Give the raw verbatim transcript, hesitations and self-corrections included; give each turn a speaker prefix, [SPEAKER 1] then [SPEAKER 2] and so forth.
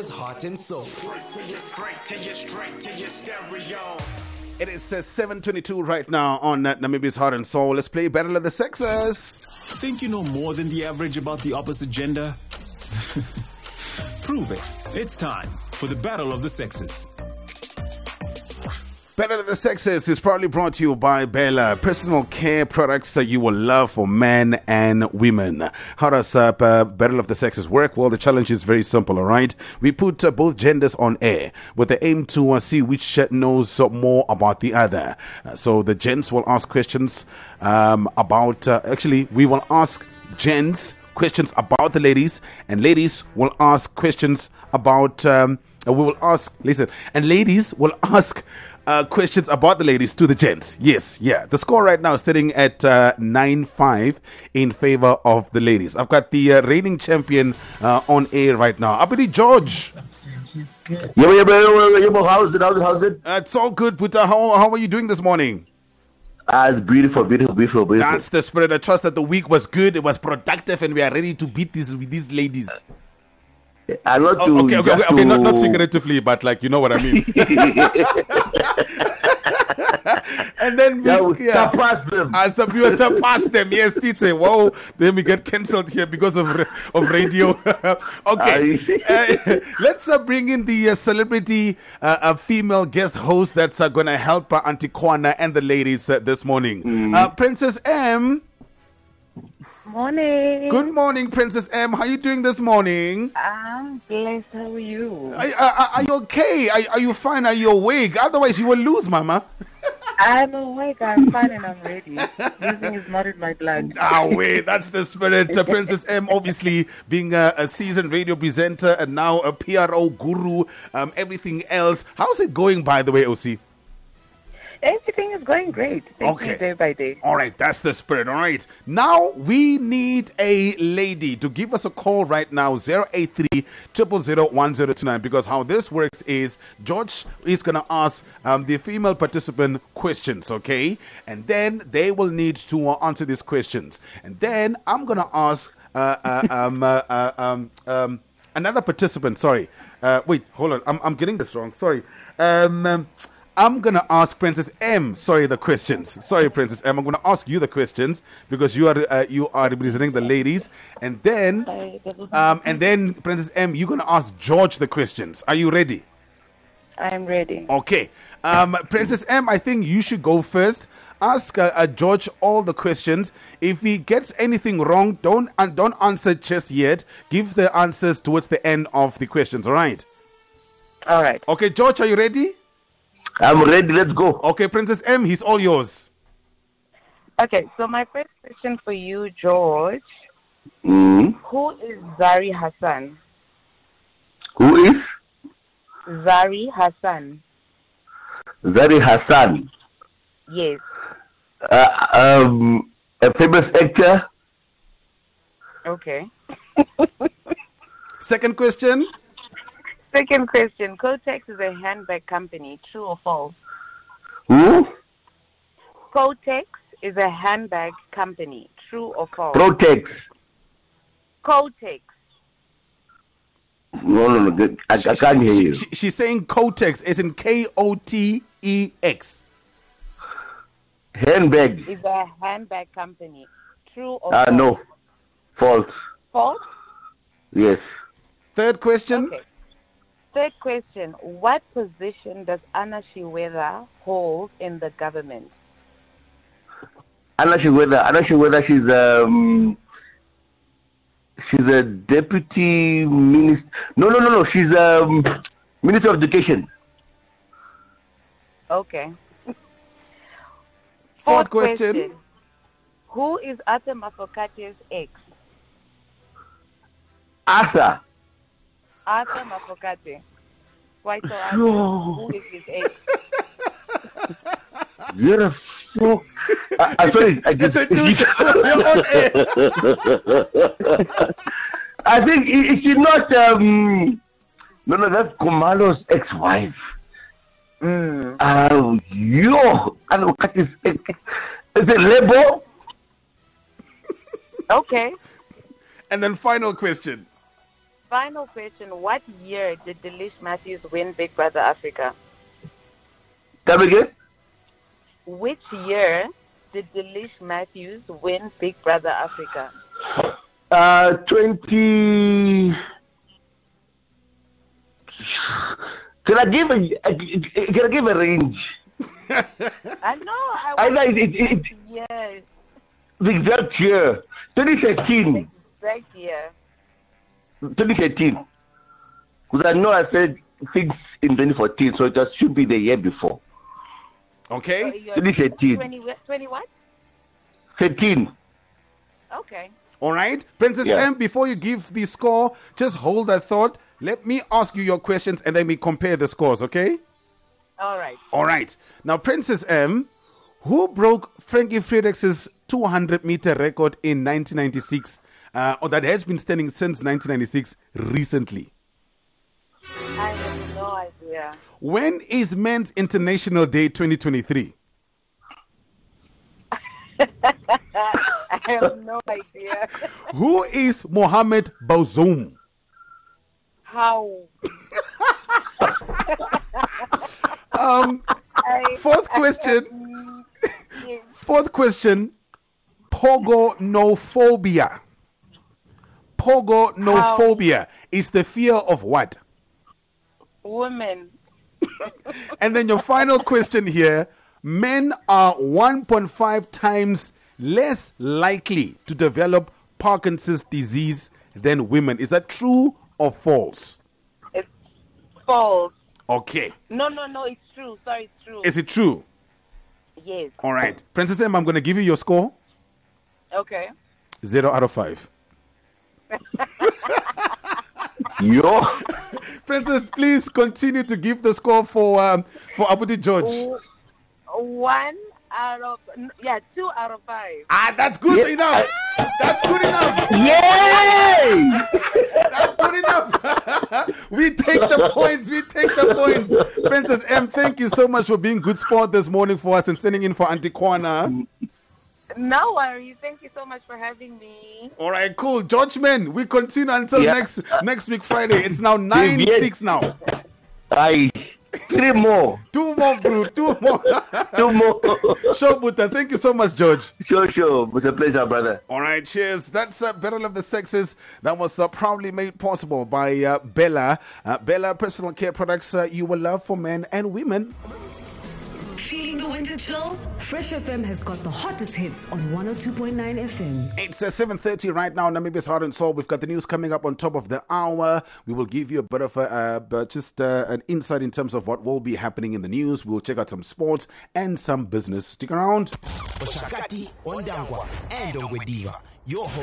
[SPEAKER 1] Namibia's heart and soul. It is uh, seven twenty-two right now on uh, Namibia's heart and soul. Let's play Battle of the Sexes.
[SPEAKER 2] Think you know more than the average about the opposite gender? Prove it. It's time for the Battle of the Sexes.
[SPEAKER 1] Battle of the Sexes is proudly brought to you by Bella, personal care products that you will love for men and women. How does uh, uh, Battle of the Sexes work? Well, the challenge is very simple, all right? We put uh, both genders on air with the aim to uh, see which uh, knows uh, more about the other. Uh, so the gents will ask questions um, about, uh, actually, we will ask gents questions about the ladies, and ladies will ask questions about, um, uh, we will ask, listen, and ladies will ask Uh, questions about the ladies to the gents. Yes, yeah. The score right now is sitting at uh, nine five in favor of the ladies. I've got the uh, reigning champion uh, on air right now. Abidi George.
[SPEAKER 3] Yeah, yeah, yeah, yeah, how's it? How's it? How's it?
[SPEAKER 1] Uh, it's all good, Puta. How, how are you doing this morning?
[SPEAKER 3] Ah, it's beautiful, beautiful, beautiful, beautiful.
[SPEAKER 1] That's the spirit. I trust that the week was good. It was productive, and we are ready to beat these these ladies.
[SPEAKER 3] I'm not
[SPEAKER 1] oh,
[SPEAKER 3] to,
[SPEAKER 1] okay, okay, okay, okay.
[SPEAKER 3] To...
[SPEAKER 1] Not, not figuratively, but like you know what I mean. And then we
[SPEAKER 3] yeah, we
[SPEAKER 1] yeah,
[SPEAKER 3] surpass them.
[SPEAKER 1] Uh, so we surpass them. Yes, Tite. Whoa, then we get cancelled here because of of radio. Okay, uh, let's uh, bring in the uh, celebrity uh, uh, female guest host that's uh, going to help uh, Auntie Kwana and the ladies uh, this morning. Mm. Uh, Princess M.
[SPEAKER 4] Morning.
[SPEAKER 1] Good morning, Princess M. How are you doing this morning?
[SPEAKER 4] I'm blessed. How are you?
[SPEAKER 1] Are, are, are you okay? Are, are you fine? Are you awake? Otherwise, you will lose, Mama.
[SPEAKER 4] I'm awake. I'm fine and I'm ready. Losing is not in my blood.
[SPEAKER 1] Ah, wait. That's the spirit. Uh, Princess M, obviously, being a, a seasoned radio presenter and now a P R O guru, um, everything else. How's it going, by the way, O C?
[SPEAKER 4] Everything is going great. Thank
[SPEAKER 1] okay.
[SPEAKER 4] you day by day.
[SPEAKER 1] All right, that's the spirit. All right. Now we need a lady to give us a call right now, zero eight three, zero zero zero, one zero two nine, because how this works is George is going to ask um, the female participant questions, okay? And then they will need to uh, answer these questions. And then I'm going to ask uh, uh, um, uh, uh, um, um, another participant, sorry. Uh, wait, hold on. I'm, I'm getting this wrong. Sorry. Um... um I'm going to ask Princess M, sorry, the questions. Sorry, Princess M. I'm going to ask you the questions because you are uh, you are representing the ladies. And then, um, and then Princess M, you're going to ask George the questions. Are you ready?
[SPEAKER 4] I'm ready.
[SPEAKER 1] Okay. Um, Princess M, I think you should go first. Ask uh, uh, George all the questions. If he gets anything wrong, don't, uh, don't answer just yet. Give the answers towards the end of the questions, all right?
[SPEAKER 4] All right.
[SPEAKER 1] Okay, George, are you ready?
[SPEAKER 3] I'm ready. Let's go.
[SPEAKER 1] Okay, Princess M, he's all yours.
[SPEAKER 4] Okay, so my first question for you, George.
[SPEAKER 3] Mm.
[SPEAKER 4] Who is Zari Hassan?
[SPEAKER 3] Who is?
[SPEAKER 4] Zari Hassan.
[SPEAKER 3] Zari Hassan.
[SPEAKER 4] Yes.
[SPEAKER 3] Uh, um, a famous actor.
[SPEAKER 4] Okay.
[SPEAKER 1] Second question.
[SPEAKER 4] Second question. Kotex is a handbag company. True or false?
[SPEAKER 3] Who?
[SPEAKER 4] Kotex is a handbag company. True or false?
[SPEAKER 3] Protex.
[SPEAKER 4] Kotex.
[SPEAKER 3] No, no, no. I, I can't hear you.
[SPEAKER 1] She, she's saying Kotex is in K O T E X.
[SPEAKER 3] Handbag.
[SPEAKER 4] Is a handbag company. True or
[SPEAKER 3] uh,
[SPEAKER 4] false?
[SPEAKER 3] No. False.
[SPEAKER 4] False?
[SPEAKER 3] Yes.
[SPEAKER 1] Third question.
[SPEAKER 4] Okay. Third question. What position does Anna Shiweda hold in the government?
[SPEAKER 3] Anna Shiweda. Anna Shiweda, she's um, she's a deputy minister. No, no, no, no. She's um, Minister of Education.
[SPEAKER 4] Okay.
[SPEAKER 1] Fourth question. question.
[SPEAKER 4] Who is Arthur Mafokate's ex?
[SPEAKER 3] Arthur.
[SPEAKER 4] Arthur Mafokate. Why so Arthur? Who is his ex?
[SPEAKER 3] You're a fuck. I, I'm sorry. I, just, I think is she not? Um, no, no, that's Komalo's ex-wife.
[SPEAKER 4] Mm.
[SPEAKER 3] Uh, yo, I don't know what is it. Is it Lebo?
[SPEAKER 4] Okay.
[SPEAKER 1] And then final question.
[SPEAKER 4] final question. What year did Delish Matthews win Big Brother Africa?
[SPEAKER 3] Come again?
[SPEAKER 4] Which year did Delish Matthews win Big Brother Africa?
[SPEAKER 3] Uh, twenty. Can I give a can I give a range?
[SPEAKER 4] I know. I
[SPEAKER 3] I know
[SPEAKER 4] want
[SPEAKER 3] it, it, it,
[SPEAKER 4] yes.
[SPEAKER 3] the exact year, twenty thirteen.
[SPEAKER 4] Exact year.
[SPEAKER 3] twenty thirteen. Because I know I said things in twenty fourteen, so it just should be the year before.
[SPEAKER 1] Okay.
[SPEAKER 4] So you're
[SPEAKER 3] twenty thirteen.
[SPEAKER 4] twenty, twenty what?
[SPEAKER 3] thirteen.
[SPEAKER 4] Okay.
[SPEAKER 1] All right. Princess
[SPEAKER 3] Yeah.
[SPEAKER 1] M, before you give the score, just hold that thought. Let me ask you your questions and then we compare the scores, okay?
[SPEAKER 4] All right.
[SPEAKER 1] All right. Now, Princess M, who broke Frankie Fredericks' two hundred meter record in nineteen ninety-six, uh, or that has been standing since nineteen ninety-six recently?
[SPEAKER 4] I have no idea.
[SPEAKER 1] When is Men's International Day twenty twenty-three?
[SPEAKER 4] I have no idea.
[SPEAKER 1] Who is Mohamed Bazoum?
[SPEAKER 4] How?
[SPEAKER 1] Um,
[SPEAKER 4] I,
[SPEAKER 1] fourth question.
[SPEAKER 4] yes.
[SPEAKER 1] Fourth question. Pogonophobia. Pogonophobia is the fear of what?
[SPEAKER 4] Women.
[SPEAKER 1] And then your final question here. Men are one point five times less likely to develop Parkinson's disease than women. Is that true or false?
[SPEAKER 4] It's false.
[SPEAKER 1] Okay.
[SPEAKER 4] No, no, no. It's true. Sorry, it's true.
[SPEAKER 1] Is it true?
[SPEAKER 4] Yes.
[SPEAKER 1] All right. Princess M, I'm going to give you your score.
[SPEAKER 4] Okay.
[SPEAKER 1] Zero out of five.
[SPEAKER 3] Yo.
[SPEAKER 1] Princess, please continue to give the score for um, for Abuti George.
[SPEAKER 4] W- One out of yeah, two out of five.
[SPEAKER 1] Ah, that's good enough. That's good enough.
[SPEAKER 3] Yay!
[SPEAKER 1] That's good enough. We take the points. We take the points. Princess M, thank you so much for being good sport this morning for us and standing in for Auntie Kwana.
[SPEAKER 4] No worries. Thank you so much for having me.
[SPEAKER 1] All right, cool. George Man, we continue until
[SPEAKER 3] Yeah.
[SPEAKER 1] next next week Friday. It's now nine
[SPEAKER 3] Yes.
[SPEAKER 1] six now.
[SPEAKER 3] I three more.
[SPEAKER 1] Two more, bro. Two more.
[SPEAKER 3] Two more.
[SPEAKER 1] Show Buta. Thank you so much, George.
[SPEAKER 3] Sure, sure. It's a pleasure, brother.
[SPEAKER 1] All right, cheers. That's uh, Battle of the Sexes. That was uh, proudly made possible by uh, Bella. Uh, Bella Personal Care Products, uh, you will love for men and women.
[SPEAKER 5] Feeling the winter chill? Fresh F M has got the hottest hits on one oh two point nine F M.
[SPEAKER 1] It's uh, seven thirty right now, Namibia's Heart and Soul. We've got the news coming up on top of the hour. We will give you a bit of a, uh, but just uh, an insight in terms of what will be happening in the news. We'll check out some sports and some business. Stick around.
[SPEAKER 6] Oshakati, Ondangwa, and Ongwediva. Your